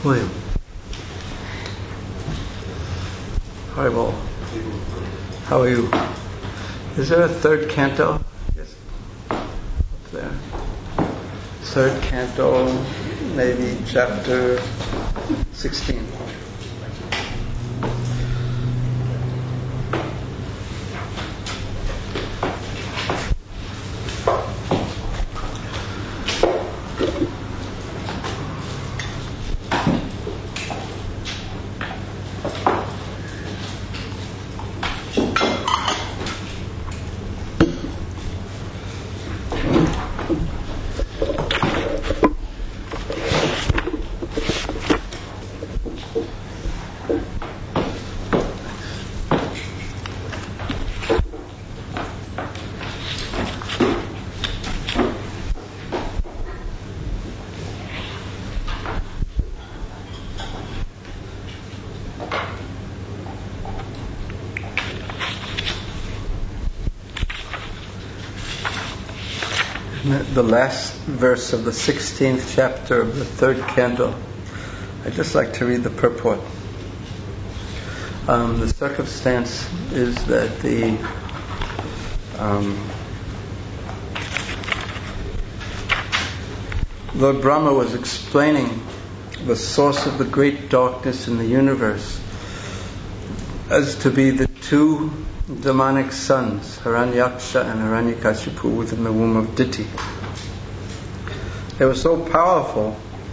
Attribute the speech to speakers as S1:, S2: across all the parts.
S1: William. Hi, Will. How are you? Is there a third canto? Yes. Up there. Third canto, maybe chapter 16. The last verse of the 16th chapter of the third canto. I'd just like to read the purport. The circumstance is that the Lord Brahma was explaining the source of the great darkness in the universe as to be the two demonic sons, Hiranyaksha and Hiranyakashipu, within the womb of Diti. They were so powerful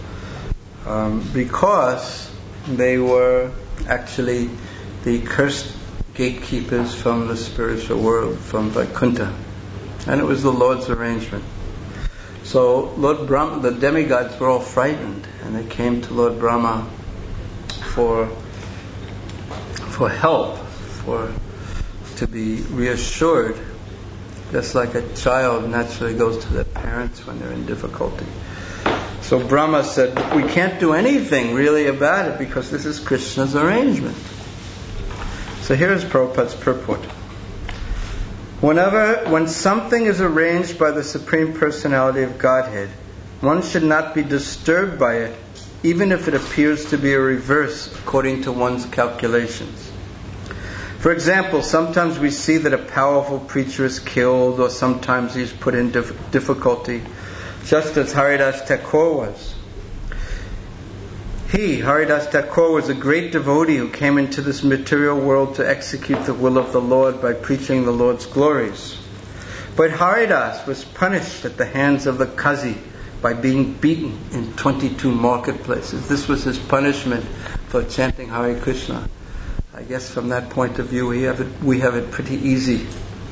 S1: because they were actually the cursed gatekeepers from the spiritual world, from Vaikuntha. And it was the Lord's arrangement. So Lord Brahma, the demigods were all frightened, and they came to Lord Brahma for help, to be reassured, just like a child naturally goes to their parents when they're in difficulty. So Brahma said, we can't do anything really about it because this is Krishna's arrangement. So here is Prabhupada's purport. When something is arranged by the Supreme Personality of Godhead, one should not be disturbed by it, even if it appears to be a reverse according to one's calculations. For example, sometimes we see that a powerful preacher is killed, or sometimes he is put in difficulty, just as Haridas Thakur was. Haridas Thakur, was a great devotee who came into this material world to execute the will of the Lord by preaching the Lord's glories. But Haridas was punished at the hands of the Kazi by being beaten in 22 marketplaces. This was his punishment for chanting Hare Krishna. I guess from that point of view, we have it pretty easy.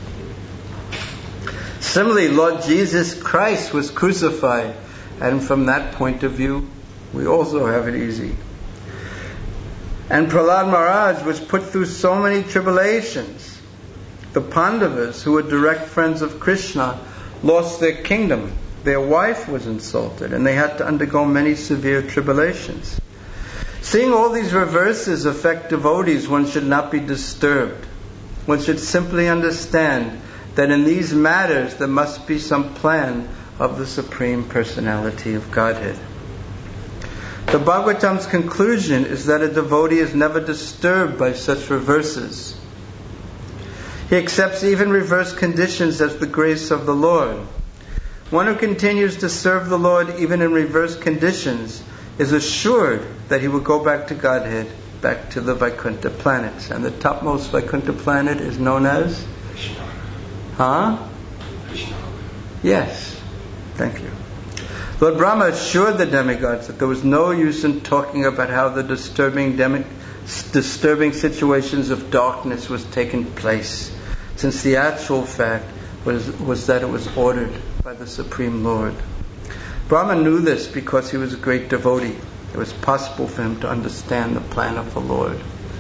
S1: Similarly, Lord Jesus Christ was crucified, and from that point of view, we also have it easy. And Prahlad Maharaj was put through so many tribulations. The Pandavas, who were direct friends of Krishna, lost their kingdom. Their wife was insulted, and they had to undergo many severe tribulations. Seeing all these reverses affect devotees, one should not be disturbed. One should simply understand that in these matters there must be some plan of the Supreme Personality of Godhead. The Bhagavatam's conclusion is that a devotee is never disturbed by such reverses. He accepts even reverse conditions as the grace of the Lord. One who continues to serve the Lord even in reverse conditions is assured that he will go back to Godhead, back to the Vaikuntha planets. And the topmost Vaikuntha planet is known as?
S2: Krishna.
S1: Huh?
S2: Krishna.
S1: Yes. Thank you. Lord Brahma assured the demigods that there was no use in talking about how the disturbing situations of darkness was taking place, since the actual fact was that it was ordered by the Supreme Lord. Brahma knew this because he was a great devotee. It was possible for him to understand the plan of the Lord.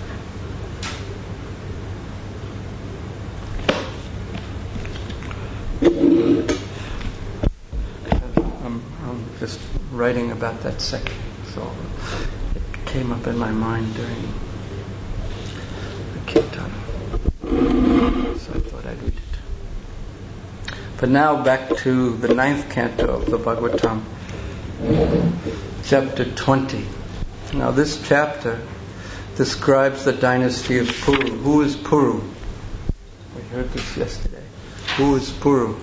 S1: I'm just writing about that section, so it came up in my mind during the kirtan. So I thought I'd read it. But now back to the 9th canto of the Bhagavatam, chapter 20. Now this chapter describes the dynasty of Puru. Who is Puru? We heard this yesterday. Who is Puru?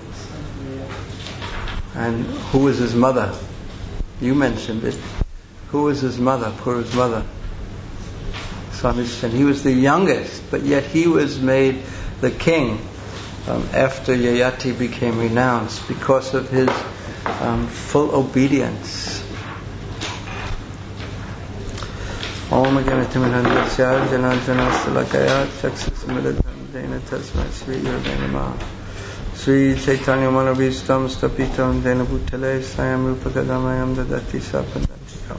S1: And who is his mother? You mentioned it. Who is his mother? Puru's mother. Swami said he was the youngest, but yet he was made the king after Yayati became renounced because of his full obedience. Om Agamitimandasya Janajana Salakaya Chaksasmiladana Tasma Sri Yurvanama Sri Chaitanya Manabhistam Stapitam Dena Bhutale Sayam Rupakadamayam Dadati Sapadantikam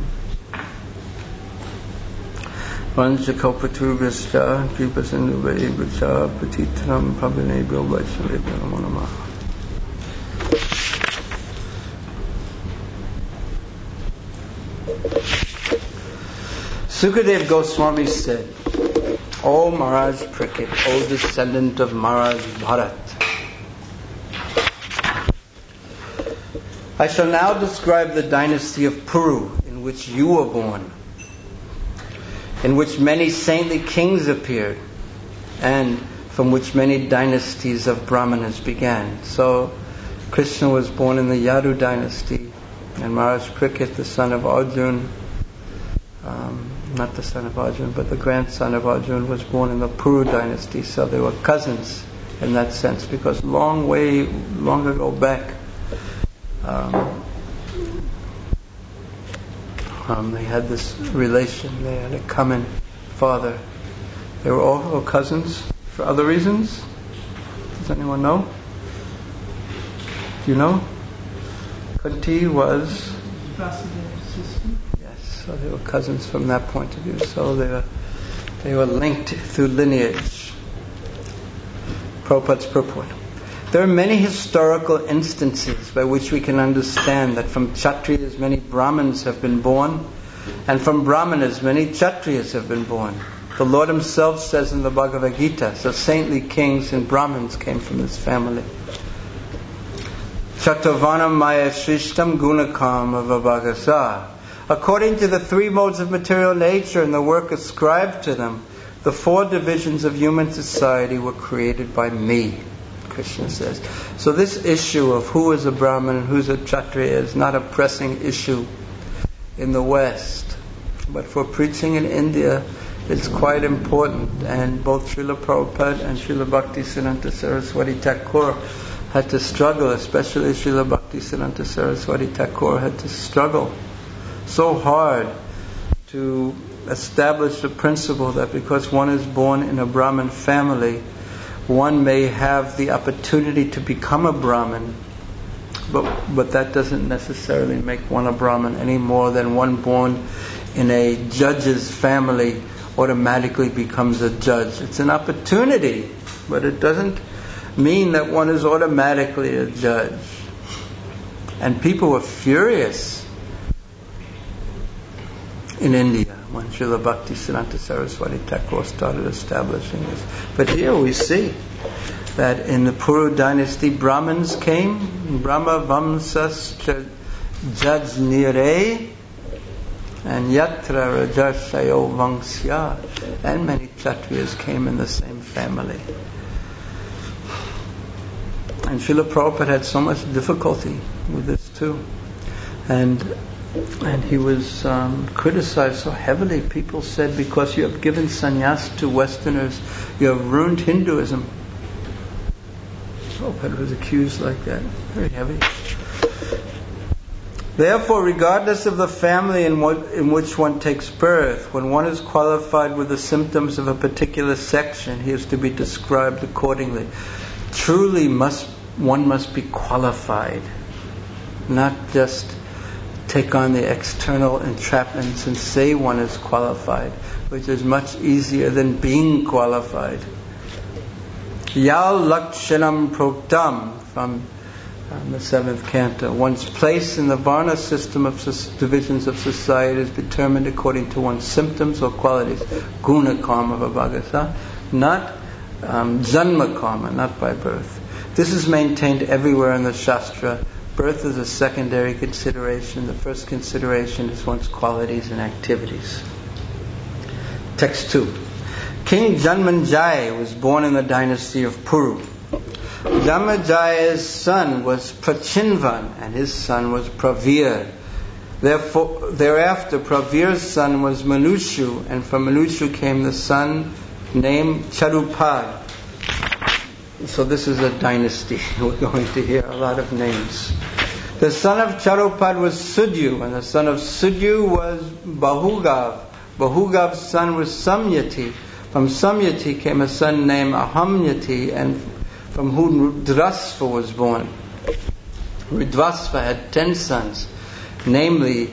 S1: Vanchakopatu Vishta Kripasinduva Bucha Patitram Pabine Bilvaishalibha Namo Sukadev Goswami said, O Maharaj Parikshit, O descendant of Maharaj Bharat, I shall now describe the dynasty of Puru, in which you were born, in which many saintly kings appeared, and from which many dynasties of Brahmanas began. So, Krishna was born in the Yadu dynasty, and Maharaj Parikshit, the son of Arjuna, not the son of Arjuna, but the grandson of Arjuna, was born in the Puru dynasty. So they were cousins in that sense, because long ago back, they had this relation. They had a common father. They were all cousins for other reasons. Does anyone know? Do you know? Kunti was Vasudev's sister. So they were cousins from that point of view. So they were linked through lineage. Prabhupada's purport. There are many historical instances by which we can understand that from Kshatriyas many Brahmins have been born, and from Brahmanas many Kshatriyas have been born. The Lord Himself says in the Bhagavad Gita, so saintly kings and Brahmins came from this family. Chatovanam maya shrishtam gunakam avabhagasa. According to the three modes of material nature and the work ascribed to them, the four divisions of human society were created by me, Krishna says. So this issue of who is a Brahmin and who's a Kshatriya is not a pressing issue in the West. But for preaching in India, it's quite important. And both Srila Prabhupada and Srila Bhaktisiddhanta Saraswati Thakur had to struggle, especially Srila Bhaktisiddhanta Saraswati Thakur had to struggle so hard to establish the principle that because one is born in a Brahmin family, one may have the opportunity to become a Brahmin, but that doesn't necessarily make one a Brahmin any more than one born in a judge's family automatically becomes a judge. It's an opportunity, but it doesn't mean that one is automatically a judge. And people were furious in India when Srila Bhaktisiddhanta Saraswati Thakur started establishing this. But here we see that in the Puru dynasty, Brahmins came, Brahma Vamsas Jajnire, and Yatra Rajashayo Vangsya, and many Kshatriyas came in the same family. And Srila Prabhupada had so much difficulty with this too. And he was criticized so heavily. People said, because you have given sannyas to Westerners, you have ruined Hinduism. Prabhupada was accused like that. Very heavy. Therefore, regardless of the family in which one takes birth, when one is qualified with the symptoms of a particular section, he is to be described accordingly. Truly one must be qualified, not just take on the external entrapments and say one is qualified, which is much easier than being qualified. Yal Lakshanam Proktam, from the 7th canto. One's place in the Varna system of divisions of society is determined according to one's symptoms or qualities. Guna karma vabhagasa, not janma karma, not by birth. This is maintained everywhere in the Shastra Birth is a secondary consideration. The first consideration is one's qualities and activities. Text 2. King Janmanjaya was born in the dynasty of Puru. Janmanjaya's son was Prachinvan and his son was Pravir. Thereafter, Pravir's son was Manushu, and from Manushu came the son named Charupad. So this is a dynasty. We're going to hear a lot of names. The son of Charupad was Sudyu, and the son of Sudyu was Bahugav. Bahugav's son was Samyati. From Samyati came a son named Ahamyati, and from whom Rudrasva was born. Rudrasva had 10 sons, namely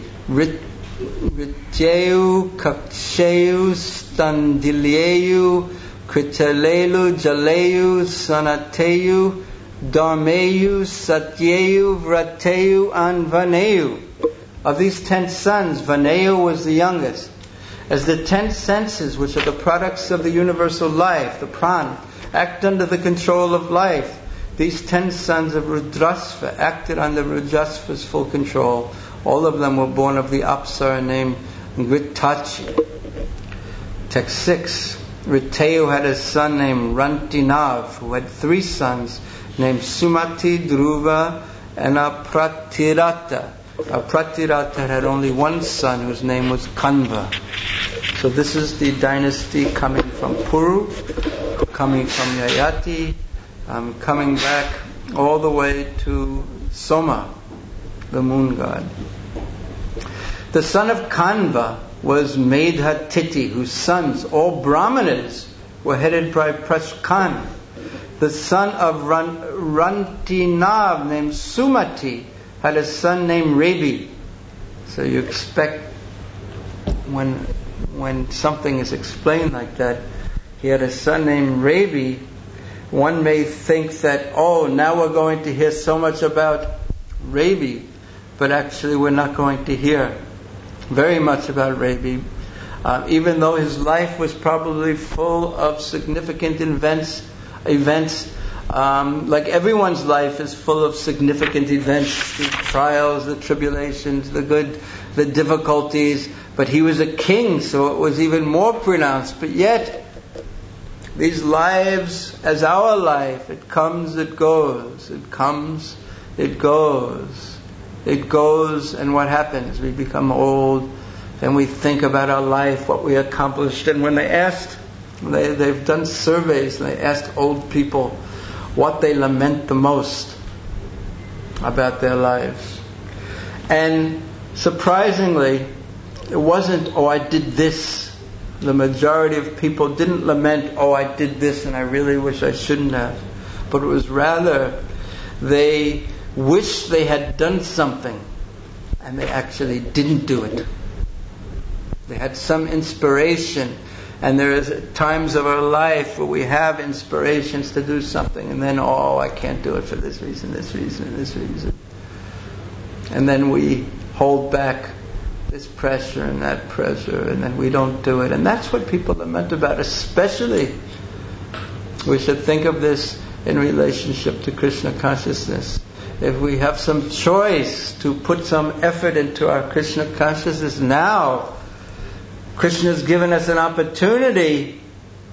S1: Rityayu, Kakshayu, Standilyayu, Kritalelu, Jalayu, Sanateyu, Dharmeyu, Satyayu, Vrateyu, and Vaneyu. Of these 10 sons, Vaneyu was the youngest. As the 10 senses, which are the products of the universal life, the prana, act under the control of life, these 10 sons of Rudrasva acted under Rudrasva's full control. All of them were born of the Apsara named Gritachi. Text 6. Riteyu had a son named Rantinav, who had 3 sons named Sumati, Dhruva, and Apratirata. Apratirata had only 1 son whose name was Kanva. So this is the dynasty coming from Puru, coming from Yayati, coming back all the way to Soma, the moon god. The son of Kanva was Medhatiti, whose sons, all Brahmanas, were headed by Prashkan. The son of Rantinav, named Sumati, had a son named Rebi. So you expect when something is explained like that, he had a son named Rebi, one may think that, now we're going to hear so much about Rebi, but actually we're not going to hear very much about Rebi, even though his life was probably full of significant events, like everyone's life is full of significant events, the trials, the tribulations, the good, the difficulties, but he was a king, so it was even more pronounced. But yet, these lives, as our life, it comes, it goes, it comes, it goes. It goes, and what happens? We become old, and we think about our life, what we accomplished. And when they've done surveys, and they asked old people what they lament the most about their lives. And surprisingly, it wasn't, I did this. The majority of people didn't lament, I did this and I really wish I shouldn't have. But it was rather, they wish they had done something and they actually didn't do it. They had some inspiration, and there is times of our life where we have inspirations to do something, and then I can't do it for this reason, this reason, this reason. And then we hold back this pressure and that pressure, and then we don't do it. And that's what people lament about, especially we should think of this in relationship to Krishna consciousness. If we have some choice to put some effort into our Krishna consciousness now, Krishna has given us an opportunity.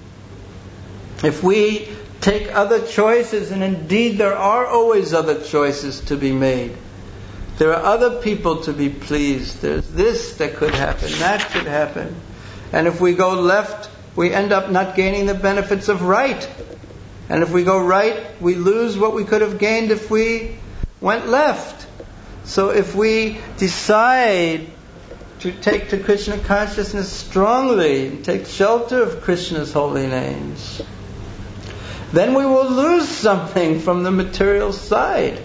S1: If we take other choices, and indeed there are always other choices to be made. There are other people to be pleased. There's this that could happen, that could happen. And if we go left, we end up not gaining the benefits of right. And if we go right, we lose what we could have gained if we went left. So if we decide to take to Krishna consciousness strongly, and take shelter of Krishna's holy names, then we will lose something from the material side.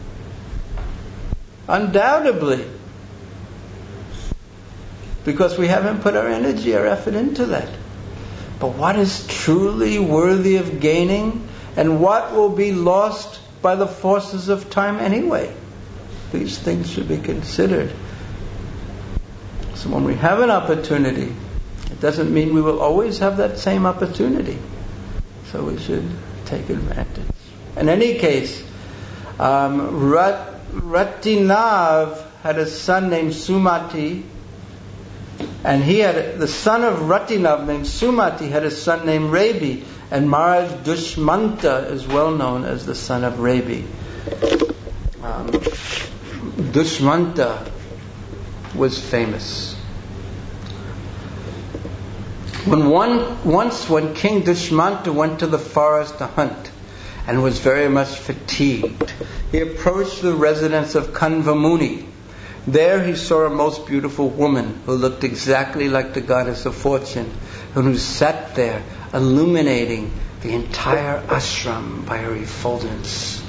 S1: Undoubtedly. Because we haven't put our energy, our effort into that. But what is truly worthy of gaining, and what will be lost by the forces of time anyway? These things should be considered. So when we have an opportunity, it doesn't mean we will always have that same opportunity. So we should take advantage. In any case, Rantinav Ratinav had a son named Sumati, and the son of Ratinav named Sumati had a son named Rabi, and Maharaj Dushmanta is well known as the son of Rabi. Dushmanta was famous. Once when King Dushmanta went to the forest to hunt and was very much fatigued, he approached the residence of Kanvamuni. There he saw a most beautiful woman who looked exactly like the goddess of fortune, and who sat there illuminating the entire ashram by her effulgence.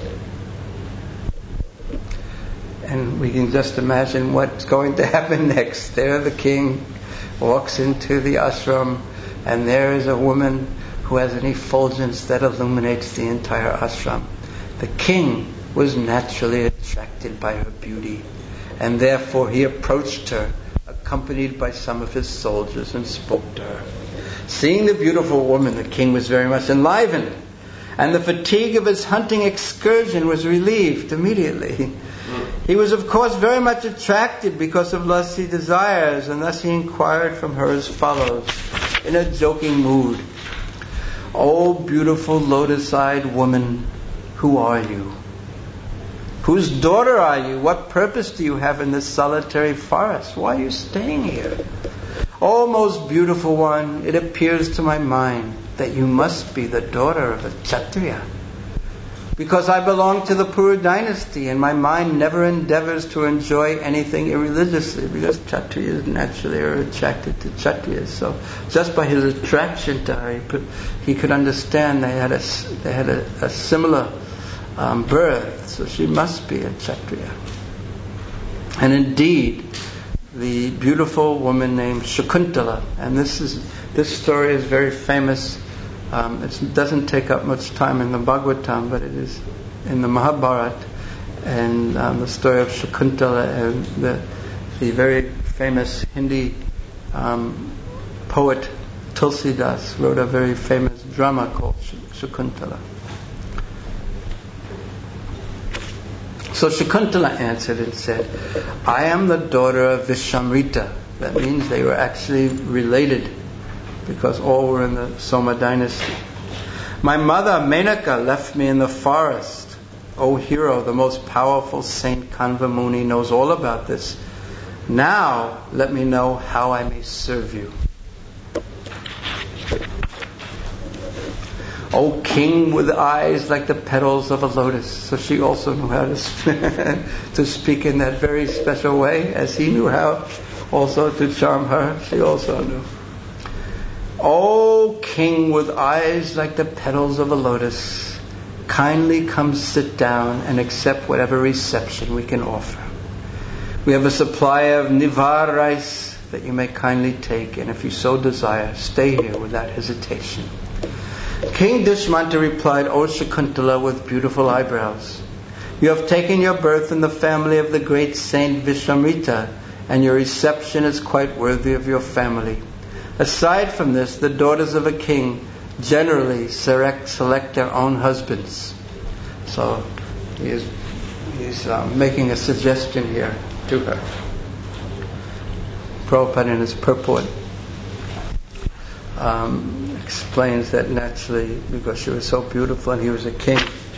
S1: And we can just imagine what's going to happen next. There the king walks into the ashram, and there is a woman who has an effulgence that illuminates the entire ashram. The king was naturally attracted by her beauty, and therefore he approached her, accompanied by some of his soldiers, and spoke to her. Seeing the beautiful woman, the king was very much enlivened, and the fatigue of his hunting excursion was relieved immediately. He was, of course, very much attracted because of lusty desires, and thus he inquired from her as follows, in a joking mood: "O beautiful lotus-eyed woman, who are you? Whose daughter are you? What purpose do you have in this solitary forest? Why are you staying here? O most beautiful one, it appears to my mind that you must be the daughter of a Kshatriya, because I belong to the Puru dynasty, and my mind never endeavors to enjoy anything irreligiously, because Kshatriyas naturally are attracted to Kshatriyas. So just by his attraction to her, he could understand they had a similar birth, so she must be a Kshatriya. And indeed, the beautiful woman named Shakuntala, and this story is very famous. It doesn't take up much time in the Bhagavatam, but it is in the Mahabharata, and the story of Shakuntala, and the very famous Hindi poet Tulsidas wrote a very famous drama called Shakuntala. So Shakuntala answered and said, "I am the daughter of Vishamrita." That means they were actually related, because all were in the Soma dynasty. "My mother Menaka left me in the forest. O hero, the most powerful saint Kanvamuni knows all about this. Now let me know how I may serve you." "O king with eyes like the petals of a lotus." So she also knew how to speak in that very special way, as he knew how also to charm her. She also knew. "O king with eyes like the petals of a lotus, kindly come sit down and accept whatever reception we can offer. We have a supply of nivar rice that you may kindly take, and if you so desire, stay here without hesitation." King Dushmanta replied, "O Shakuntala with beautiful eyebrows, you have taken your birth in the family of the great saint Vishamrita, and your reception is quite worthy of your family. Aside from this, the daughters of a king generally select their own husbands." So he's making a suggestion here to her. Prabhupada in his purport explains that naturally, because she was so beautiful and he was a king,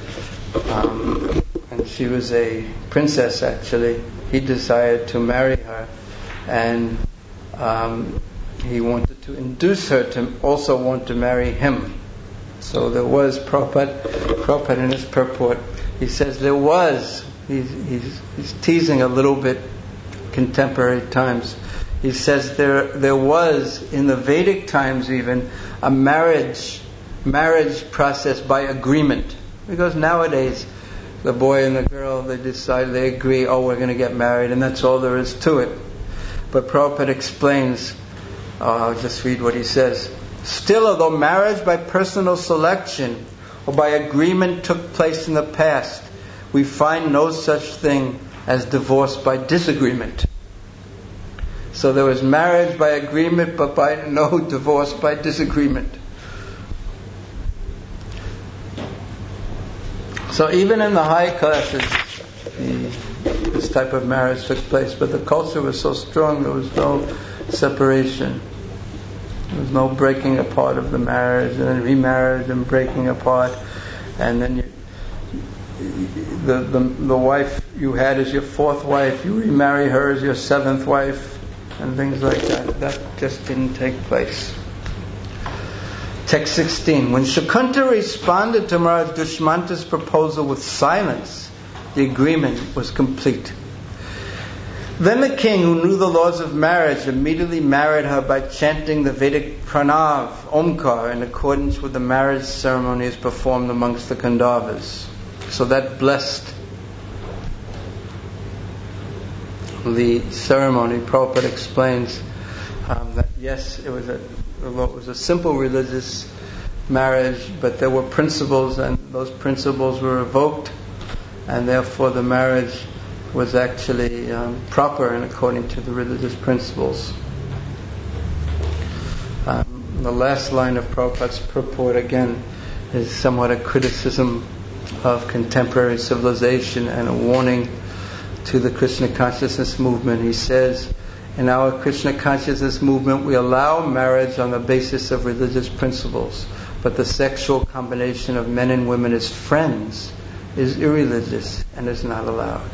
S1: and she was a princess actually, he desired to marry her, and he wanted to induce her to also want to marry him. So there was Prabhupada in his purport, he says there was, he's teasing a little bit contemporary times. He says there was, in the Vedic times even, a marriage process by agreement. Because nowadays, the boy and the girl, they agree, oh, we're going to get married, and that's all there is to it. But Prabhupada explains, I'll just read what he says. "Still, although marriage by personal selection or by agreement took place in the past, we find no such thing as divorce by disagreement." So there was marriage by agreement, but by no divorce by disagreement. So even in the high classes, type of marriage took place, but the culture was so strong there was no separation. There was no breaking apart of the marriage and then remarriage and breaking apart, and then the wife you had as your fourth wife, you remarry her as your seventh wife, and things like that. That just didn't take place. Text 16. When Shakuntala responded to Maharaj Dushmanta's proposal with silence, the agreement was complete. Then the king, who knew the laws of marriage, immediately married her by chanting the Vedic Pranav, Omkar, in accordance with the marriage ceremonies performed amongst the Khandavas. So that blessed the ceremony. Prabhupada explains that yes, it was a simple religious marriage, but there were principles, and those principles were evoked, and therefore the marriage was actually proper and according to the religious principles. The last line of Prabhupada's purport again is somewhat a criticism of contemporary civilization and a warning to the Krishna consciousness movement. He says, in our Krishna consciousness movement we allow marriage on the basis of religious principles, but the sexual combination of men and women as friends is irreligious and is not allowed.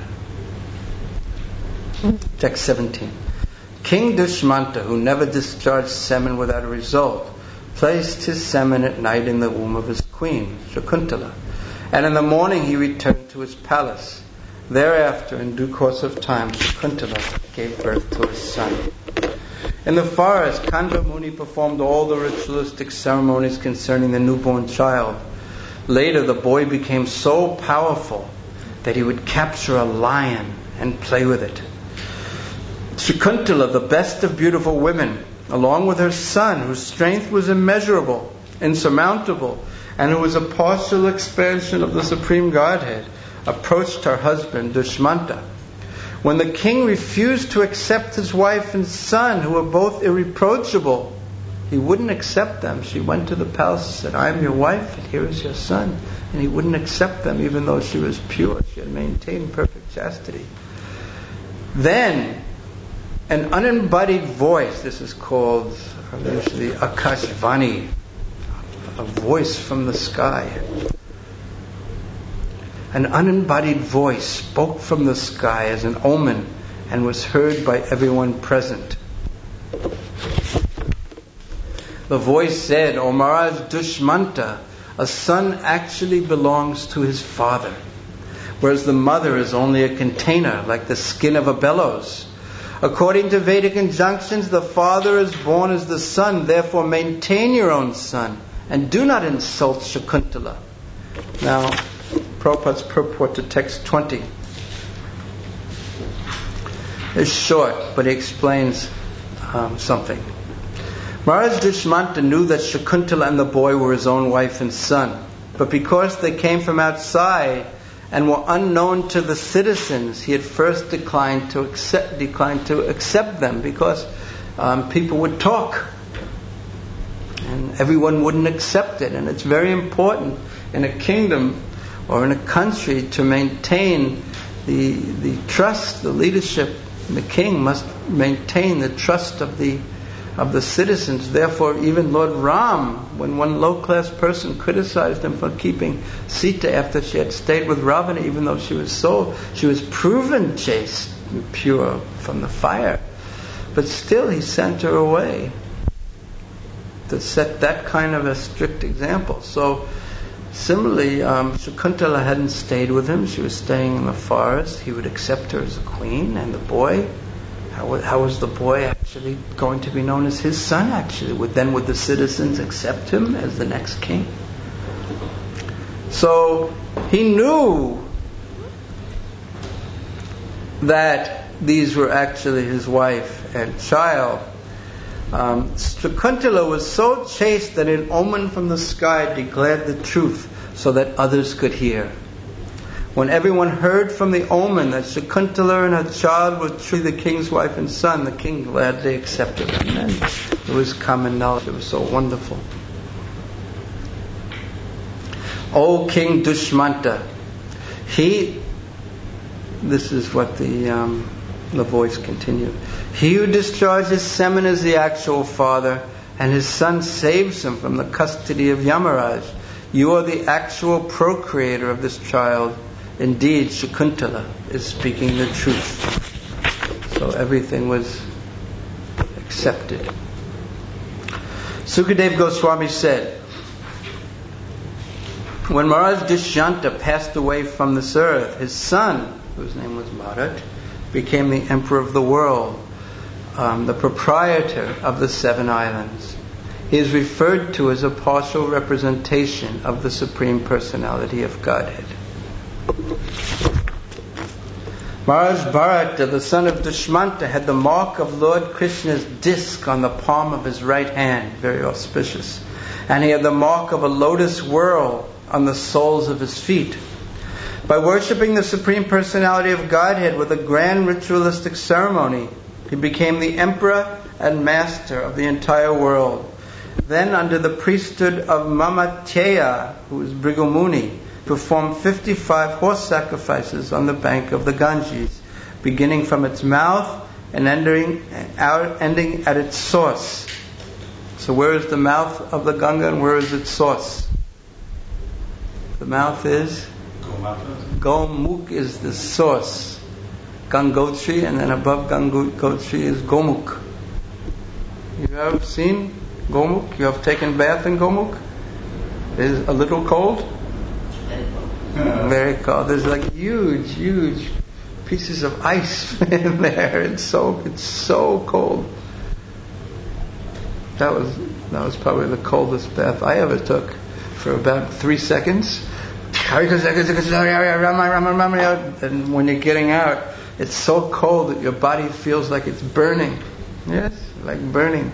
S1: Text 17. King Dushmanta, who never discharged semen without a result, placed his semen at night in the womb of his queen, Shakuntala, and in the morning he returned to his palace. Thereafter, in due course of time, Shakuntala gave birth to his son. In the forest, Kandra Muni performed all the ritualistic ceremonies concerning the newborn child. Later, the boy became so powerful that he would capture a lion and play with it. Shakuntala, the best of beautiful women, along with her son, whose strength was immeasurable, insurmountable, and who was a partial expansion of the Supreme Godhead, approached her husband Dushmanta. When the king refused to accept his wife and son, who were both irreproachable, he wouldn't accept them. She went to the palace and said, I am your wife and here is your son. And he wouldn't accept them even though she was pure. She had maintained perfect chastity. Then an unembodied voice, this is called usually Akashvani, a voice from the sky. An unembodied voice spoke from the sky as an omen and was heard by everyone present. The voice said, O Maharaj Dushmanta, a son actually belongs to his father, whereas the mother is only a container, like the skin of a bellows. According to Vedic injunctions, the father is born as the son, therefore maintain your own son, and do not insult Shakuntala. Now, Prabhupada's purport to text 20 is short, but he explains something. Maharaj Dushmanta knew that Shakuntala and the boy were his own wife and son, but because they came from outside and were unknown to the citizens, he at first declined to accept them because people would talk and everyone wouldn't accept it. And it's very important in a kingdom or in a country to maintain the trust. The leadership, the king must maintain the trust of the citizens. Therefore, even Lord Ram, when one low-class person criticized him for keeping Sita after she had stayed with Ravana, even though she was proven chaste and pure from the fire, but still he sent her away to set that kind of a strict example. So similarly, Shakuntala hadn't stayed with him. She was staying in the forest. He would accept her as a queen, and the boy, how was the boy actually going to be known as his son actually? Would the citizens accept him as the next king? So he knew that these were actually his wife and child. Shakuntala was so chaste that an omen from the sky declared the truth so that others could hear. When everyone heard from the omen that Shakuntala and her child were truly the king's wife and son, the king gladly accepted them. And it was common knowledge. It was so wonderful. O King Dushmanta, he this is what the voice continued. He who discharges semen is the actual father, and his son saves him from the custody of Yamaraj. You are the actual procreator of this child. Indeed, Shakuntala is speaking the truth. So everything was accepted. Sukadeva Goswami said, when Maharaj Dushyanta passed away from this earth, his son, whose name was Bharat, became the emperor of the world, the proprietor of the 7 islands. He is referred to as a partial representation of the Supreme Personality of Godhead. Maharaj Bharata, the son of Dushmanta, had the mark of Lord Krishna's disc on the palm of his right hand, very auspicious, and he had the mark of a lotus whorl on the soles of his feet. By worshipping the Supreme Personality of Godhead with a grand ritualistic ceremony, he became the emperor and master of the entire world. Then, under the priesthood of Mamateya, who was Bhrigu Muni, performed 55 horse sacrifices on the bank of the Ganges, beginning from its mouth and ending at its source. So where is the mouth of the Ganga and where is its source? The mouth is? Gomukh is the source. Gangotri, and then above Gangotri is Gomukh. You have seen Gomukh? You have taken bath in Gomukh? It is a little cold? Very cold. There's like huge pieces of ice in there. It's so cold. That was probably the coldest bath I ever took for about 3 seconds. And when you're getting out, it's so cold that your body feels like it's burning. Yes, like burning.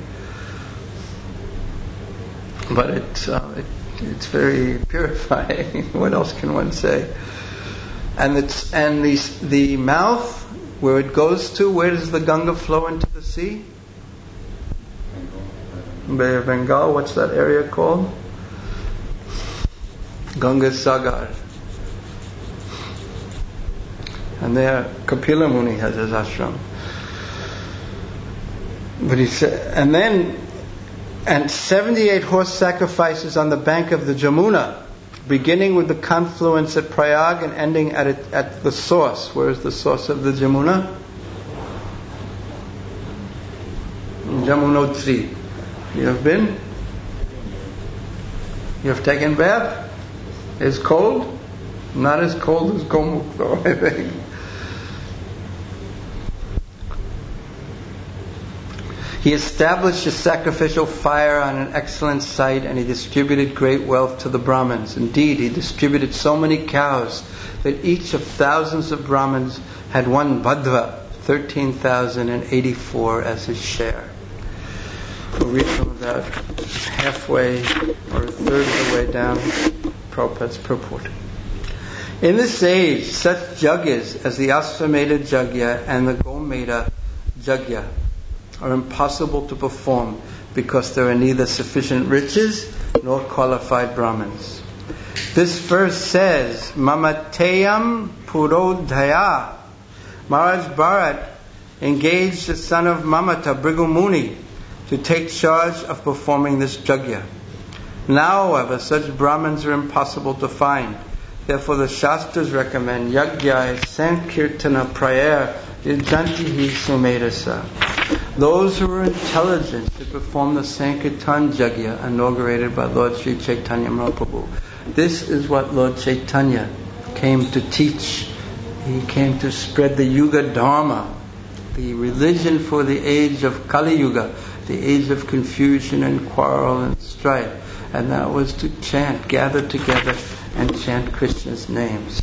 S1: But it's very purifying. What else can one say? And the mouth, where it goes to, where does the Ganga flow into the sea? Bay of Bengal. What's that area called? Ganga Sagar. And there Kapila Muni has his ashram. But he said, and 78 horse sacrifices on the bank of the Jamuna, beginning with the confluence at Prayag and ending at the source. Where is the source of the Jamuna? Jamunotri. You have been? You have taken bath? It's cold? Not as cold as Gomukh though, I think. He established a sacrificial fire on an excellent site, and he distributed great wealth to the Brahmins. Indeed, he distributed so many cows that each of thousands of Brahmins had one Bhadva, 13,084 as his share. We'll read from about halfway or a third of the way down Prabhupada's purport. In this age, such yagyas as the Asvamedha Yagya and the Gomedha Yagya are impossible to perform because there are neither sufficient riches nor qualified Brahmins. This verse says, Mamateyam Purodhaya. Maharaj Bharat engaged the son of Mamata, Bhrigu Muni, to take charge of performing this yagya. Now, however, such Brahmins are impossible to find. Therefore, the Shastras recommend Yagya Sankirtana Prayer Yajantihi Sumedasa. Those who are intelligent to perform the Sankirtan Yagya inaugurated by Lord Sri Chaitanya Mahaprabhu. This is what Lord Chaitanya came to teach. He came to spread the Yuga Dharma, the religion for the age of Kali Yuga, the age of confusion and quarrel and strife. And that was to chant, gather together and chant Krishna's names.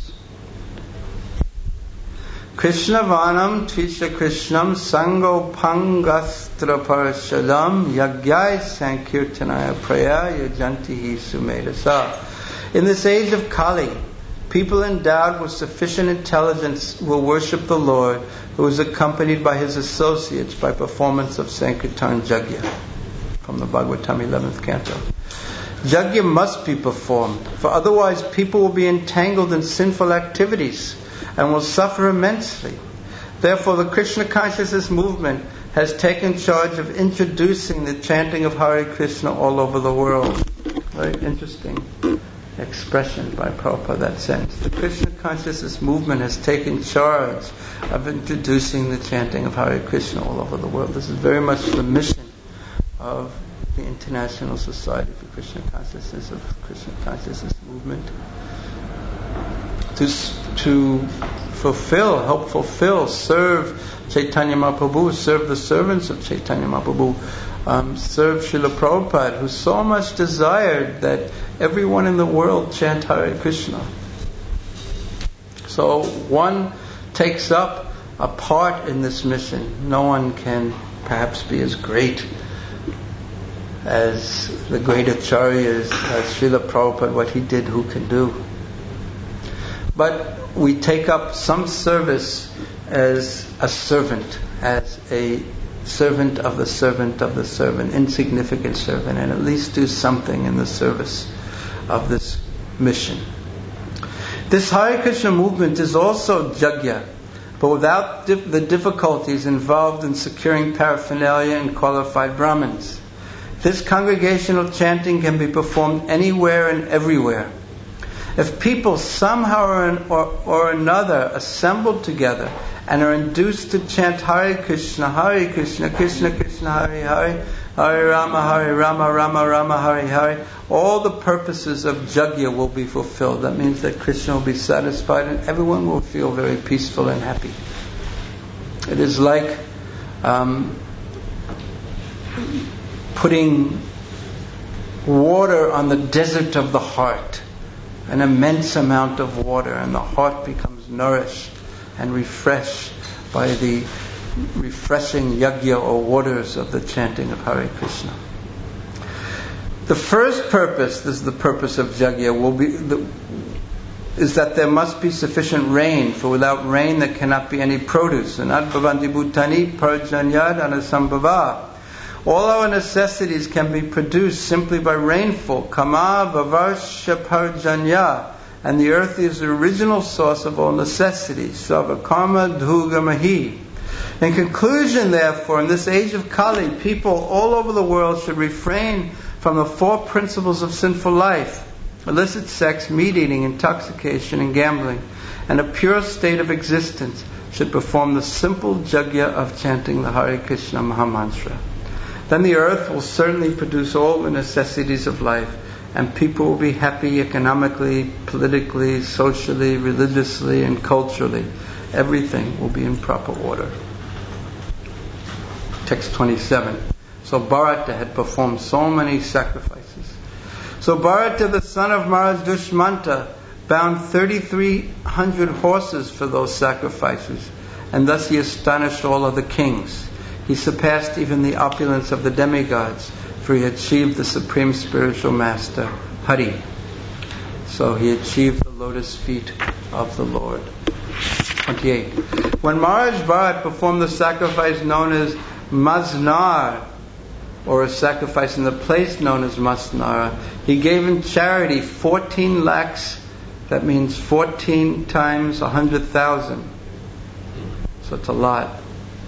S1: Krishna Vanam Trisha Krishnam Sango Pangastra Parashadam Yagyai Sankirtanaya Praya Yajantihi Sumedasa. In this age of Kali, people endowed with sufficient intelligence will worship the Lord, who is accompanied by his associates by performance of Sankirtan Yagya. From the Bhagavatam 11th canto. Yagya must be performed, for otherwise people will be entangled in sinful activities. and will suffer immensely. Therefore, the Krishna consciousness movement has taken charge of introducing the chanting of Hare Krishna all over the world. Very interesting expression by Prabhupada, that sense. The Krishna consciousness movement has taken charge of introducing the chanting of Hare Krishna all over the world. This is very much the mission of the International Society for Krishna Consciousness, of Krishna Consciousness movement, to help fulfill, serve Chaitanya Mahaprabhu, serve the servants of Chaitanya Mahaprabhu, serve Srila Prabhupada, who so much desired that everyone in the world chant Hare Krishna. So one takes up a part in this mission. No one can perhaps be as great as the great acharyas, as Srila Prabhupada, what he did, who can do. But we take up some service as a servant, as a servant of the servant of the servant, insignificant servant, and at least do something in the service of this mission. This Hare Krishna movement is also jagya, but without the difficulties involved in securing paraphernalia and qualified Brahmins. This congregational chanting can be performed anywhere and everywhere. If people somehow or another assemble together and are induced to chant Hare Krishna, Krishna Krishna, Hare Hare, Hare Rama, Rama Rama, Hare Hare, all the purposes of jagya will be fulfilled. That means that Krishna will be satisfied and everyone will feel very peaceful and happy. It is like putting water on the desert of the heart, an immense amount of water, and the heart becomes nourished and refreshed by the refreshing yagya or waters of the chanting of Hare Krishna. The first purpose, this is the purpose of jagya, is that there must be sufficient rain, for without rain there cannot be any produce. Anad bhavanti bhutani parjanyad anasambhava. All our necessities can be produced simply by rainfall. Kama bhavarsha parjanya. And the earth is the original source of all necessities. Sarva karma dhugamahi. In conclusion, therefore, in this age of Kali, people all over the world should refrain from the four principles of sinful life: illicit sex, meat-eating, intoxication, and gambling, and a pure state of existence should perform the simple jagya of chanting the Hare Krishna Mahamantra. Then the earth will certainly produce all the necessities of life, and people will be happy economically, politically, socially, religiously, and culturally. Everything will be in proper order. Text 27. So Bharata had performed so many sacrifices. So Bharata, the son of Maharaj Dushmanta, bound 3,300 horses for those sacrifices, and thus he astonished all other kings. He surpassed even the opulence of the demigods, for he achieved the supreme spiritual master, Hari. So he achieved the lotus feet of the Lord. 28. When Maharaj Bharat performed the sacrifice known as Masnar, or a sacrifice in the place known as Masnara, he gave in charity 14 lakhs, that means 14 times 100,000. So it's a lot.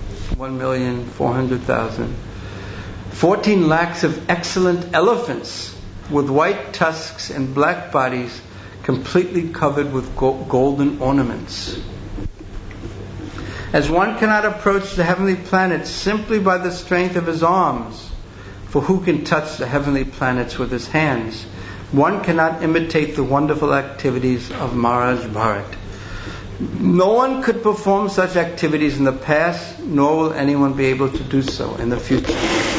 S1: 1,400,000. 14 lakhs of excellent elephants with white tusks and black bodies, completely covered with golden ornaments. As one cannot approach the heavenly planets simply by the strength of his arms, for who can touch the heavenly planets with his hands, one cannot imitate the wonderful activities of Maharaj Bharat. No one could perform such activities in the past, nor will anyone be able to do so in the future.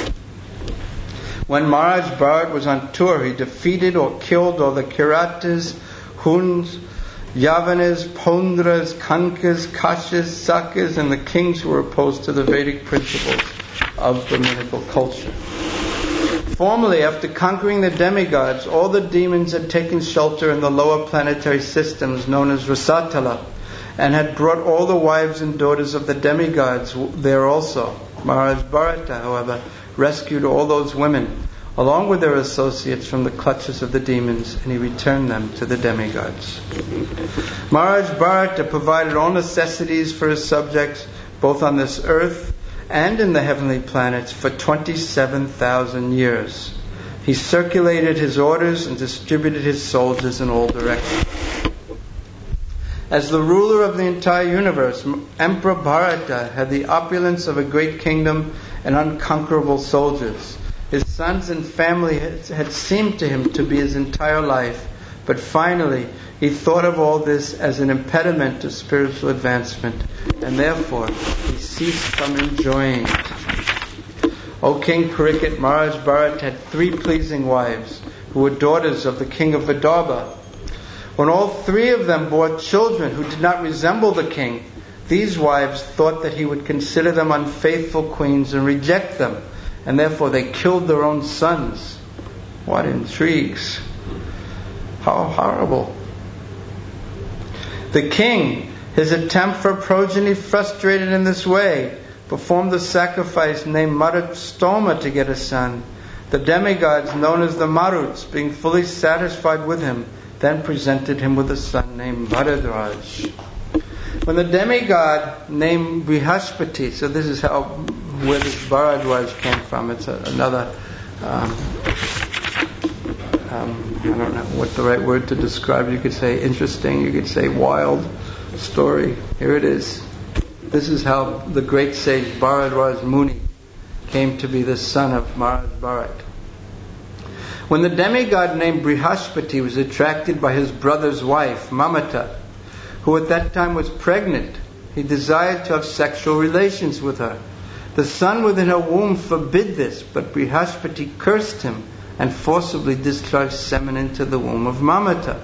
S1: When Maharaj Bharat was on tour, he defeated or killed all the Kiratas, Huns, Yavanas, Pondras, Kankas, Kashas, Sakas, and the kings who were opposed to the Vedic principles of Brahminical culture. Formerly, after conquering the demigods, all the demons had taken shelter in the lower planetary systems known as Rasatala, and had brought all the wives and daughters of the demigods there also. Maharaj Bharata, however, rescued all those women, along with their associates, from the clutches of the demons, and he returned them to the demigods. Maharaj Bharata provided all necessities for his subjects, both on this earth and in the heavenly planets, for 27,000 years. He circulated his orders and distributed his soldiers in all directions. As the ruler of the entire universe, Emperor Bharata had the opulence of a great kingdom and unconquerable soldiers. His sons and family had seemed to him to be his entire life, but finally he thought of all this as an impediment to spiritual advancement, and therefore he ceased from enjoying it. O King Parikshit, Maharaj Bharata had 3 pleasing wives, who were daughters of the king of Vidarbha. When all 3 of them bore children who did not resemble the king, these wives thought that he would consider them unfaithful queens and reject them, and therefore they killed their own sons. What intrigues! How horrible! The king, his attempt for progeny frustrated in this way, performed a sacrifice named Marutstoma to get a son. The demigods, known as the Maruts, being fully satisfied with him, then presented him with a son named Bharadraj. When the demigod named Brihaspati, so this is where this Bharadraj came from. It's another, I don't know what the right word to describe. You could say interesting, you could say wild story. Here it is. This is how the great sage Bharadraj Muni came to be the son of Maharaj Bharat. When the demigod named Brihaspati was attracted by his brother's wife, Mamata, who at that time was pregnant, he desired to have sexual relations with her. The son within her womb forbid this, but Brihaspati cursed him and forcibly discharged semen into the womb of Mamata.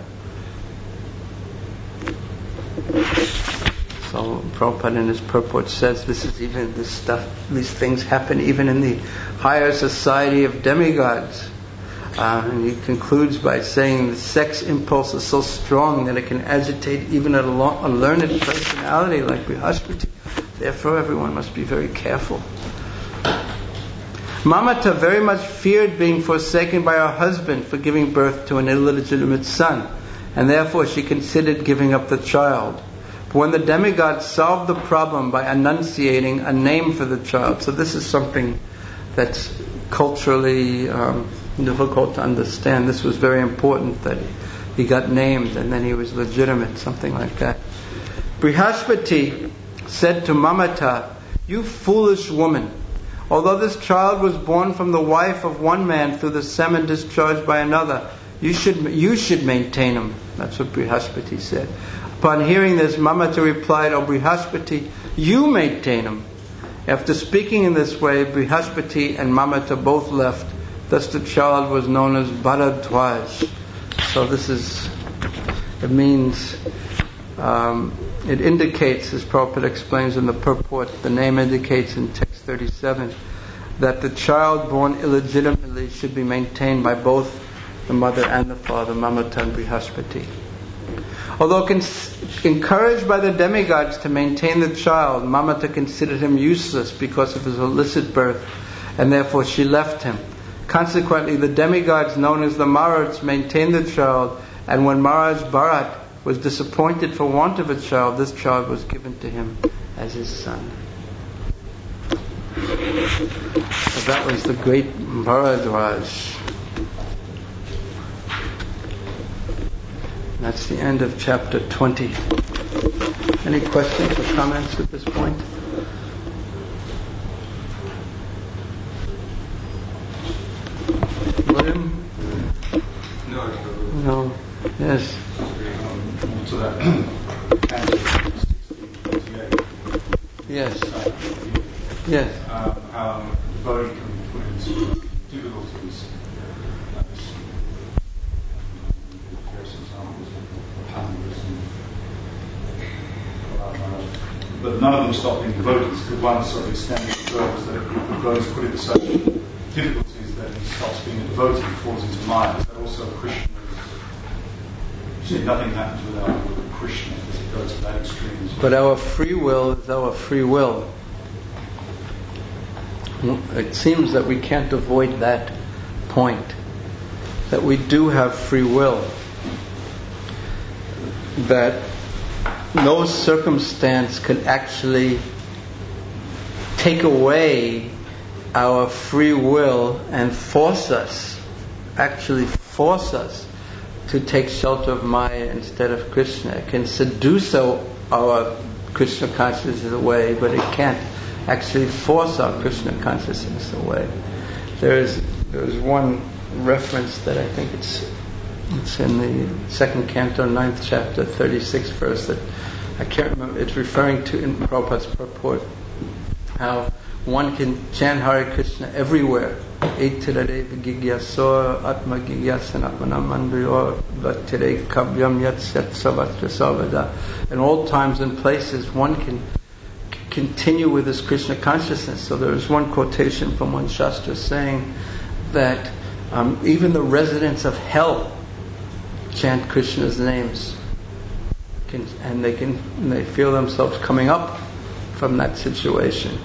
S1: So Prabhupada in his purport says these things happen even in the higher society of demigods. And he concludes by saying the sex impulse is so strong that it can agitate even a learned personality like Brihaspati. Therefore, everyone must be very careful. Mamata very much feared being forsaken by her husband for giving birth to an illegitimate son, and therefore she considered giving up the child. But when the demigod solved the problem by enunciating a name for the child, so this is something that's culturally difficult to understand. This was very important that he got named and then he was legitimate, something like that. Brihaspati said to Mamata, "You foolish woman, although this child was born from the wife of one man through the semen discharged by another, you should maintain him." That's what Brihaspati said. Upon hearing this, Mamata replied, "O Brihaspati, you maintain him." After speaking in this way, Brihaspati and Mamata both left. Thus the child was known as Bharadwaj. So it indicates, as Prabhupada explains in the purport, the name indicates in text 37, that the child born illegitimately should be maintained by both the mother and the father, Mamata and Brihaspati. Although encouraged by the demigods to maintain the child, Mamata considered him useless because of his illicit birth, and therefore she left him. Consequently, the demigods known as the Maruts maintained the child, and when Maharaj Bharat was disappointed for want of a child, this child was given to him as his son. So that was the great Bharadwaj. That's the end of chapter 20. Any questions or comments at this point? William? No. Yes.
S2: To that
S1: yes. Yes.
S2: Bodhi can put into difficulties. But none of them stop being devotees, because one sort of extended observes that if the devotees put into such difficulties that he stops being a devotee, he falls into Maya. Is that also Krishna? See, nothing happens without Krishna, as it goes to that extreme.
S1: But our free will is our free will. It seems that we can't avoid that point, that we do have free will, that no circumstance could actually take away our free will and force us to take shelter of Maya instead of Krishna. It can seduce our Krishna consciousness away, but it can't actually force our Krishna consciousness away. There's one reference that I think it's in the 2nd canto, 9th chapter, 36th verse, that I can't remember. It's referring to in Prabhupada's purport how one can chant Hare Krishna everywhere. Etirade gigyasor atma gigyasan atmanam mandriyor vatire kavyam yatsat savatra savada. In all times and places, one can continue with his Krishna consciousness. So there is one quotation from one Shastra saying that even the residents of hell chant Krishna's names, and they feel themselves coming up from that situation.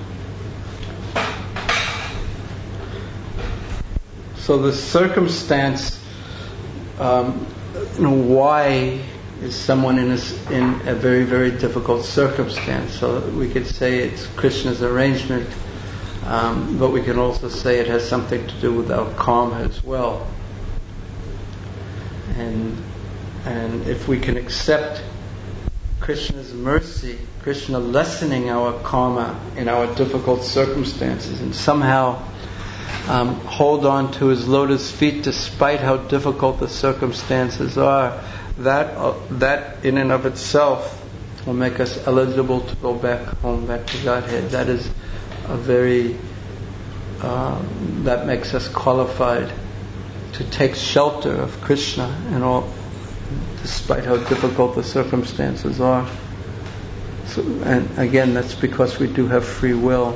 S1: So the circumstance, why is someone in a very, very difficult circumstance? So we could say it's Krishna's arrangement, but we can also say it has something to do with our karma as well. And if we can accept Krishna's mercy, Krishna lessening our karma in our difficult circumstances, and somehow hold on to his lotus feet despite how difficult the circumstances are, that in and of itself will make us eligible to go back home, back to Godhead. That is that makes us qualified to take shelter of Krishna and all, despite how difficult the circumstances are. So, and again, that's because we do have free will.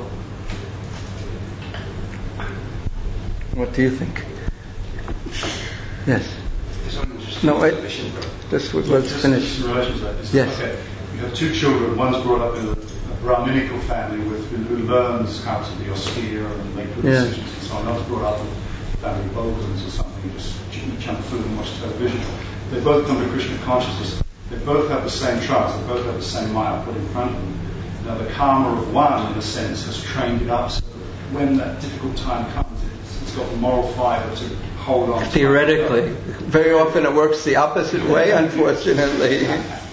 S1: What do you think? Yes. No, wait. Let's finish. Yes.
S2: Okay. You have two children. One's brought up in a Brahminical family who learns how to be austere and make good decisions and so on. One's brought up in a family of Bogans or something, just eat junk food and watch television. They both come to Krishna consciousness. They both have the same trust. They both have the same Maya put in front of them. Now the karma of one, in a sense, has trained it up so that when that difficult time comes, it's got the moral fiber to hold on.
S1: Theoretically. Very often it works the opposite way, unfortunately.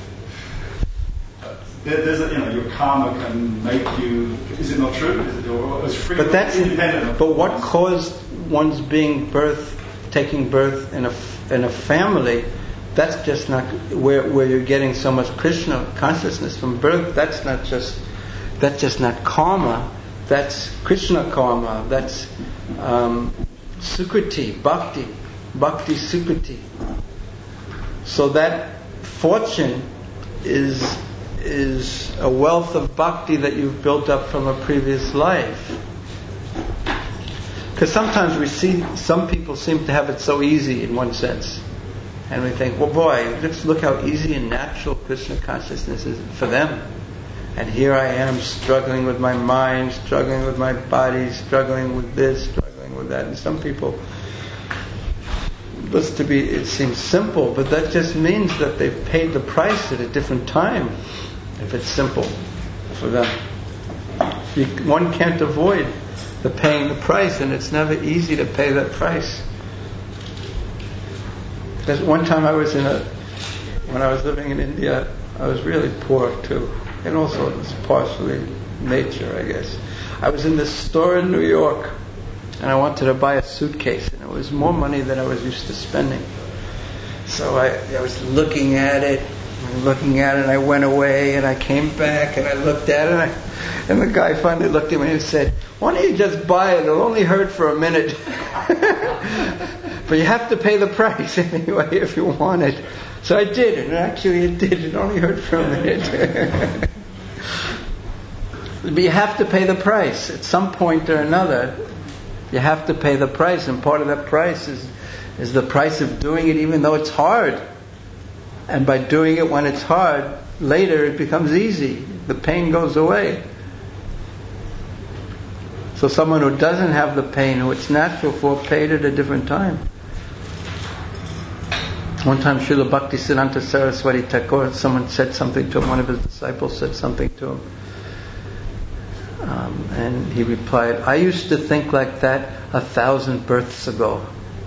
S2: There's your karma can make you. Is it not true? Is it
S1: but that's independent. But what caused one's taking birth in a family? That's just not where you're getting so much Krishna consciousness from birth. That's just not karma. That's Krishna karma. That's sukriti, bhakti sukriti. So that fortune is a wealth of bhakti that you've built up from a previous life. Because sometimes we see some people seem to have it so easy in one sense, and we think, well, boy, let's look how easy and natural Krishna consciousness is for them. And here I am struggling with my mind, struggling with my body, struggling with this, struggling with that. And some people, it seems simple, but that just means that they've paid the price at a different time, if it's simple for them. One can't avoid paying the price, and it's never easy to pay that price. Because one time when I was living in India, I was really poor too. And also it was partially nature, I guess. I was in this store in New York, and I wanted to buy a suitcase, and it was more money than I was used to spending. So I was looking at it, and I went away, and I came back, and I looked at it, and the guy finally looked at me and said, "Why don't you just buy it? It'll only hurt for a minute." But you have to pay the price anyway if you want it. So I did, and actually it did. It only hurt for a minute. But you have to pay the price. At some point or another, you have to pay the price. And part of that price is the price of doing it even though it's hard. And by doing it when it's hard, later it becomes easy. The pain goes away. So someone who doesn't have the pain, who it's natural for, paid at a different time. One time Srila Bhaktisiddhanta Saraswati Thakur, someone said something to him, one of his disciples said something to him. And he replied, I used to think like that 1,000 births ago.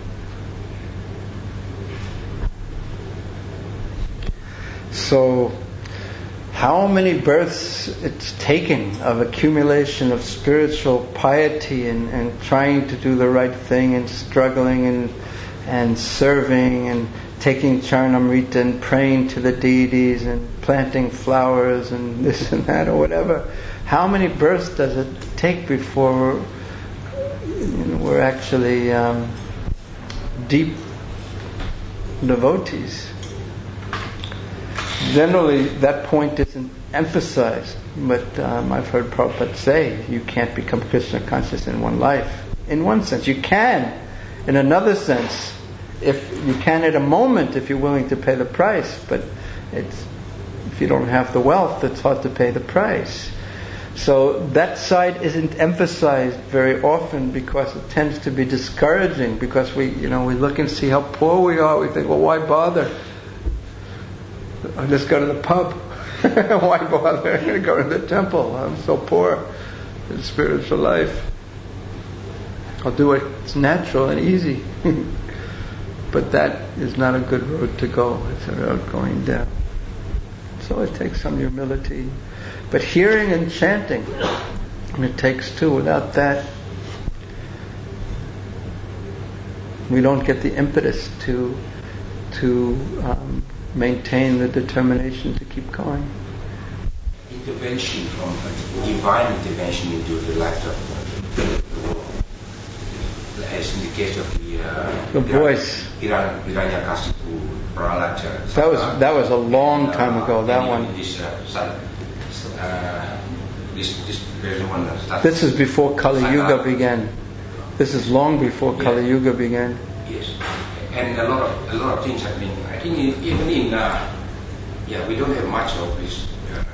S1: So, how many births it's taken of accumulation of spiritual piety and trying to do the right thing and struggling and serving and taking Charnamrita and praying to the deities and planting flowers and this and that or whatever. How many births does it take before we're actually deep devotees? Generally, that point isn't emphasized, but I've heard Prabhupada say you can't become Krishna conscious in one life. In one sense, you can. In another sense, if you can at a moment, if you're willing to pay the price, but if you don't have the wealth, it's hard to pay the price. So that side isn't emphasized very often because it tends to be discouraging. Because we look and see how poor we are. We think, well, why bother? I'll just go to the pub. Why bother? Go to the temple. I'm so poor in spiritual life. I'll do it. It's natural and easy. But that is not a good road to go. It's a road going down. So it takes some humility. But hearing and chanting, it takes two. Without that, we don't get the impetus to maintain the determination to keep going.
S3: Intervention from divine intervention into the life of the world, as in the case of
S1: the voice.
S3: Hiranyakasipu, Prahlada.
S1: That was a long time ago. That one. This is before Kali Yuga began. This is long before Kali Yuga began.
S3: Yes, and a lot of things have been. I think even in we don't have much of this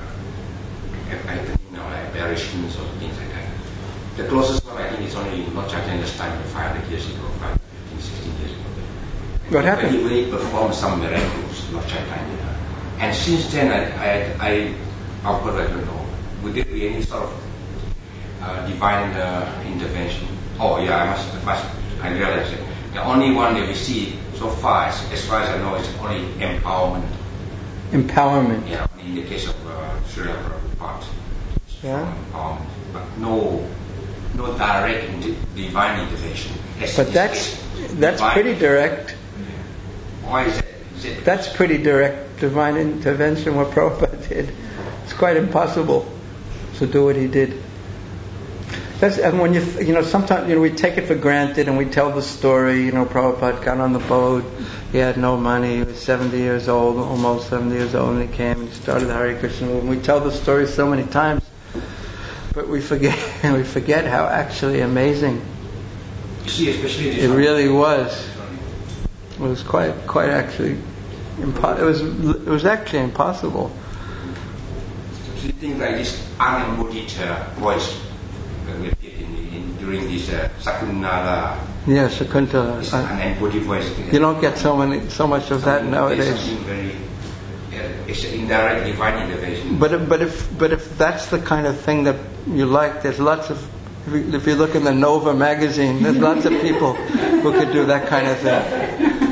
S3: like apparitions or things like that. The closest one I think is only in Lord Chaitanya's time, 500 years ago, 15, 16 years ago.
S1: What happened?
S3: When he performed some miracles, Lord Chaitanya. And since then, I don't know, would there be any sort of divine intervention? Oh yeah, I realize it. The only one that we see so far, as far as I know, is only empowerment.
S1: Empowerment.
S3: Yeah, in the case of Srila Prabhupada.
S1: Yeah.
S3: Empowerment, but no direct divine intervention.
S1: But that's pretty direct.
S3: Why is it?
S1: That's pretty direct divine intervention. What Prabhupada did, it's quite impossible to do what he did. And when sometimes we take it for granted and we tell the story. Prabhupada got on the boat. He had no money. He was 70 years old, almost 70 years old, and he came and he started the Hare Krishna movement. We tell the story so many times, but we forget how actually amazing it really was. It was quite actually it was actually impossible.
S3: So you think like this unembodied voice that we get during this Sakuntala.
S1: Yeah, Sakuntala.
S3: This unembodied voice.
S1: You don't get so much of that nowadays.
S3: It's an indirect divine intervention.
S1: But if that's the kind of thing that you like, there's lots of. If you look in the Nova magazine, there's lots of people who could do that kind of thing.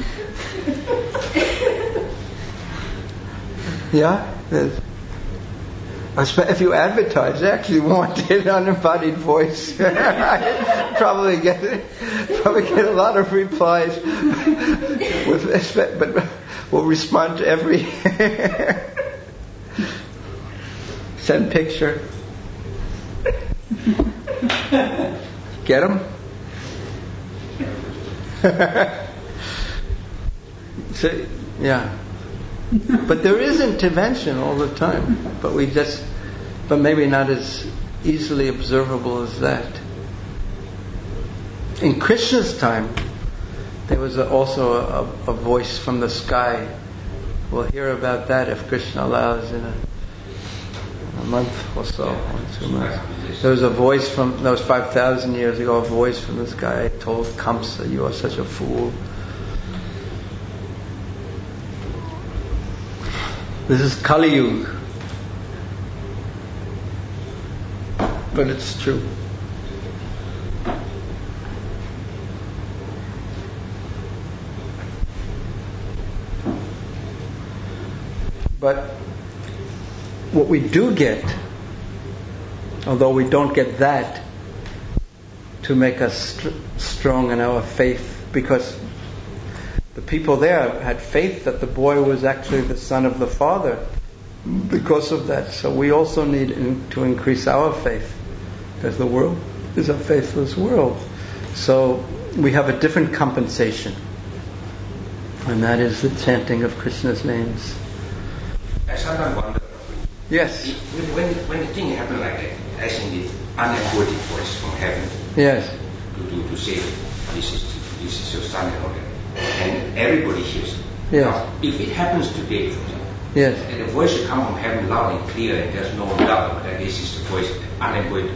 S1: Yeah? If you advertise, they actually want an unembodied voice. probably get a lot of replies. But we'll respond to every send picture. Get them? So, yeah. But there is intervention all the time, but maybe not as easily observable as that. In Krishna's time, there was also a voice from the sky. We'll hear about that if Krishna allows in a month or so, or 2 months. There was a voice that was 5,000 years ago, a voice from this guy told Kamsa, "You are such a fool." This is Kali Yuga. But it's true. But what we do get, although we don't get that to make us strong in our faith, because the people there had faith that the boy was actually the son of the father because of that. So we also need to increase our faith, because the world is a faithless world. So we have a different compensation, and that is the chanting of Krishna's names.
S3: I sometimes wonder.
S1: Yes.
S3: When the thing happened like that, I think it's unavoided voice from heaven.
S1: Yes.
S3: To say this is your son and all that, and everybody hears it.
S1: Yes.
S3: Now, if it happens today, for example,
S1: yes,
S3: and the voice should come from heaven loud and clear, and there's no doubt that this is the voice, unavoided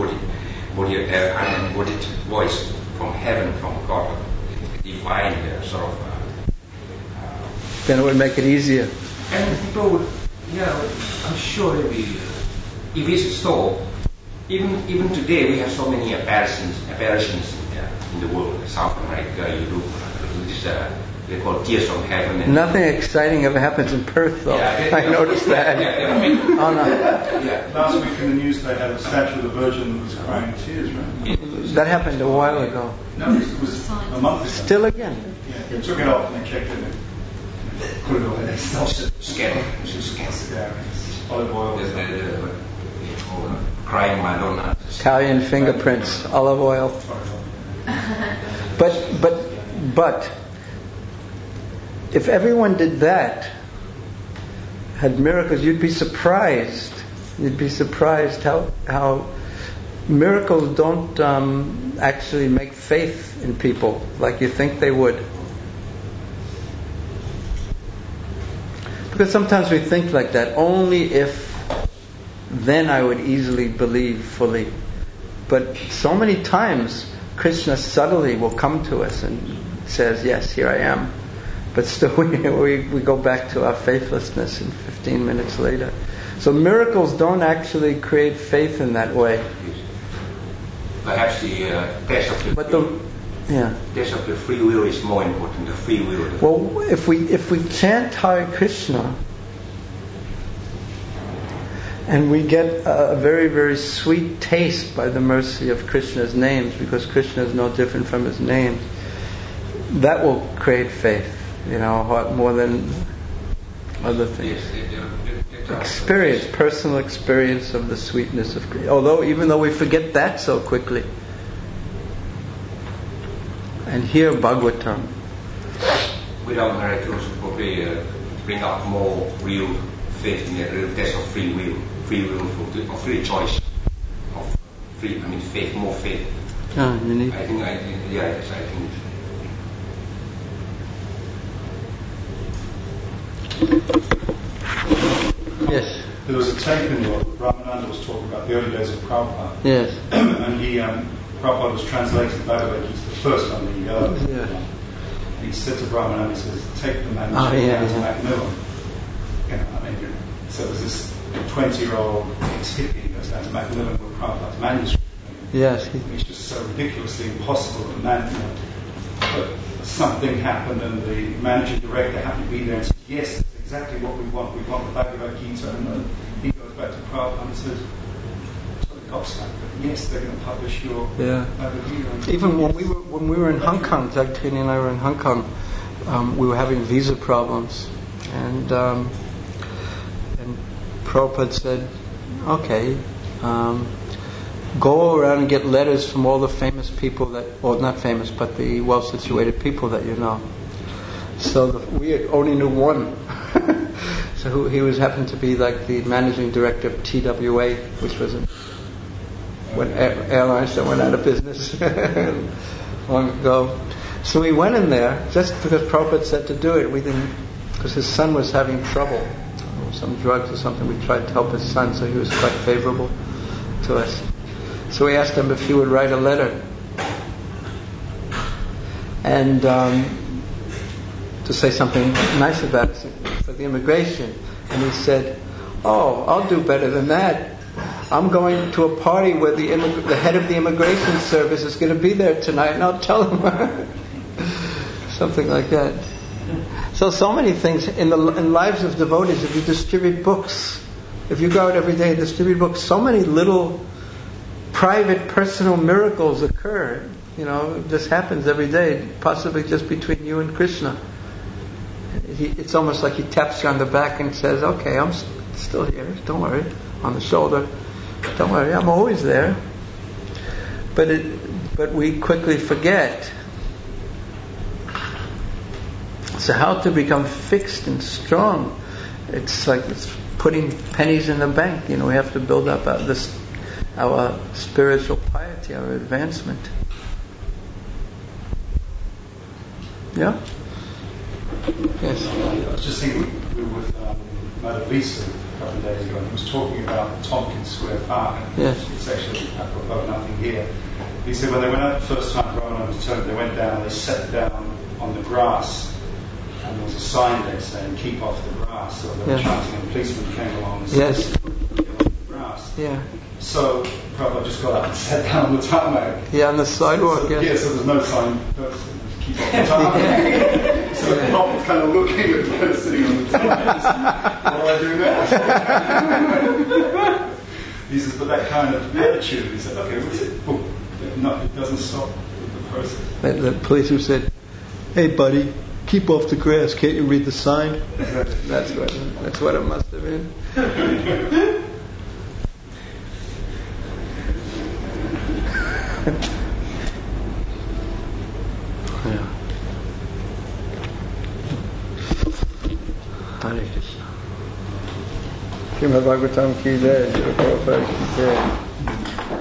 S3: voice from heaven, from God, divine sort of.
S1: Then it would make it easier.
S3: And people would, I'm sure it would be, if it's so, even today we have so many apparitions in the world, South America, Europe, they call tears from heaven. And
S1: nothing exciting ever happens in Perth, though. I noticed that. Oh, no.
S2: Last week in the news they had a statue of the Virgin that was crying tears, right?
S1: That happened a while ago.
S2: No, it was a month ago.
S1: Still again.
S2: Yeah, they took it off and they checked it and put it away. They stopped it.
S3: Scared.
S2: Olive oil.
S3: Crying Madonna.
S1: Italian fingerprints, olive oil. But if everyone did that, had miracles, you'd be surprised. You'd be surprised how miracles don't actually make faith in people like you think they would. Because sometimes we think like that, only if then I would easily believe fully. But so many times Krishna subtly will come to us and says, "Yes, here I am." But still we go back to our faithlessness in 15 minutes later. So miracles don't actually create faith in that way.
S3: Perhaps the test of the free will is more important. The free will.
S1: Well, if we chant Hare Krishna and we get a very, very sweet taste by the mercy of Krishna's names, because Krishna is no different from his names, that will create faith, more than other things. Experience, personal experience of the sweetness of Krishna. Even though we forget that so quickly. And here Bhagavatam.
S3: Without miracles, probably bring up more real faith in the real test of free will of free choice, faith, more faith.
S1: You need.
S3: I think.
S1: Yes.
S2: There was a tape in what Ramananda was talking about the early days of Prabhupada.
S1: Yes.
S2: And Prabhupada was translating Bhagavad Gita, the first one, the yellow.
S1: Yeah.
S2: He said to Ramananda, he says, "Take the manuscript down to Macmillan." So there's this 20-year-old ex-hippie goes down to Macmillan with Prabhupada's manuscript.
S1: Yes.
S2: It's just so ridiculously impossible to manage. But something happened, and the managing director happened to be there and said, "Yes, that's exactly what we want. We want the Bhagavad Gita." And he goes back to Prabhupada and says, "Gobsmacked, but yes, they're going to publish your Bhagavad Gita." Even
S1: when we were in Hong Kong, Jagtini and I were in Hong Kong, we were having visa problems, and Prabhupada said, "Okay, go around and get letters from all the famous people not famous, but the well-situated people that you know." So we only knew one. So he happened to be like the managing director of TWA, which was airlines that went out of business long ago. So we went in there just because Prabhupada said to do it. We didn't, because his son was having trouble some drugs or something. We tried to help his son, so he was quite favorable to us. So we asked him if he would write a letter and to say something nice about us for the immigration. And he said, "Oh, I'll do better than that. I'm going to a party where the head of the immigration service is going to be there tonight, and I'll tell him." Something like that. So many things in lives of devotees. If you distribute books, if you go out every day and distribute books, so many little private, personal miracles occur. This happens every day, possibly just between you and Krishna. It's almost like he taps you on the back and says, "Okay, I'm still here. Don't worry." On the shoulder, "Don't worry, I'm always there." But we quickly forget. So how to become fixed and strong? It's like it's putting pennies in the bank. We have to build up our spiritual piety, our advancement. Yeah? Yes.
S2: I was just thinking, we were with Madhavisa a couple of days ago, and he was talking about Tompkins Square Park.
S1: Yes.
S2: It's actually apropos nothing here. He said when they went out the first time, Brahman returned, they went down, they sat down on the grass, and there was a sign there saying, "Keep off the grass." So they were chanting, and a policeman came along and said,
S1: Yes.
S2: "Get off the grass."
S1: Yeah.
S2: So Prabhupada just got up and sat down on the tarmac.
S1: Yeah, on the sidewalk.
S2: So there's no sign. Keep off the tarmac. So the Prabhupada kind of looking at the person sitting on the tarmac. What do I do now? He says, but that kind of attitude. He said, "Okay, what's it?" Boom. No, it doesn't stop the process.
S1: The policeman said, "Hey, buddy, keep off the grass. Can't you read the sign?" That's what it must have been. Yeah. Hare Krishna. Srimad Bhagavatam ki jai, Srila Prabhupada ki jai.